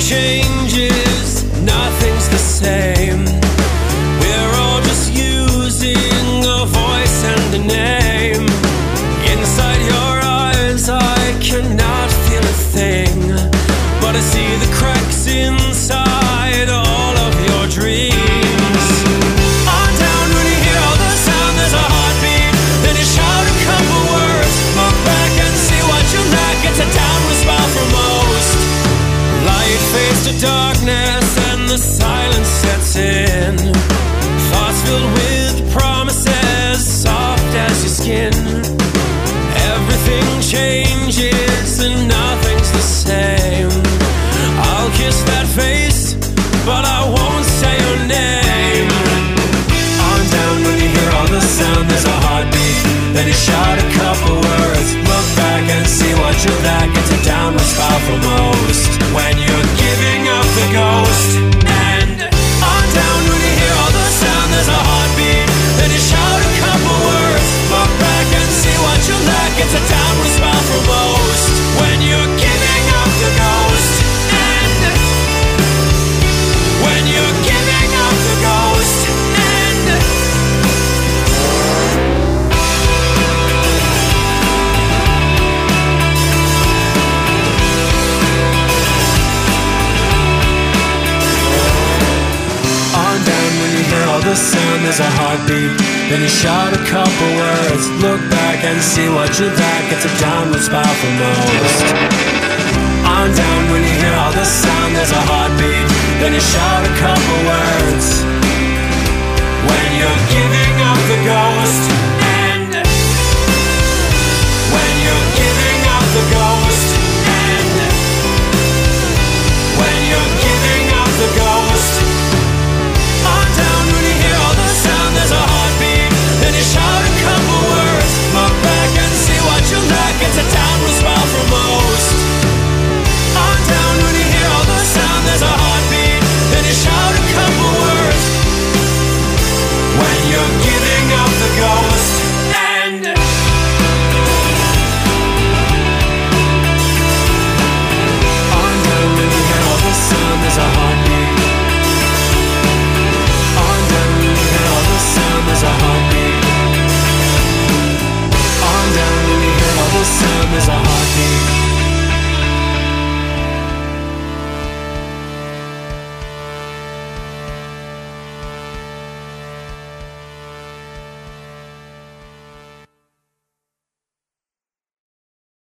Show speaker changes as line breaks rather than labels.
changes, nothing's the same. We're all just using a voice and a name. Inside your eyes I cannot feel a thing, but I see the cracks inside all of your dreams. On down when you hear all the sound, there's a heartbeat. Then you shout a couple words, look back and see what you lack. It's a downward spiral for most. Light fades to darkness and the silence sets in. Thoughts filled with promises, soft as your skin. Everything changes and nothing's the same. I'll kiss that face, but I won't say your name. On down when you hear all the sound, there's a heartbeat. Then you shout a couple words, look back and see what you lack. It's a downward spiral for most. When you're giving up the ghost. And on down when you hear all the sound, there's a heartbeat. Then you shout a couple words, look back and see what you lack. It's a downward spiral for most. When you're giving up the ghost. And when you're giving up the ghost. And on down when you hear all the sound, there's a heartbeat. Then you shout a couple words, look back and see what you lack. It's a downward spiral for most. On down when you hear all the sound, there's a heartbeat. Then you shout a couple words. When you're giving up the ghost.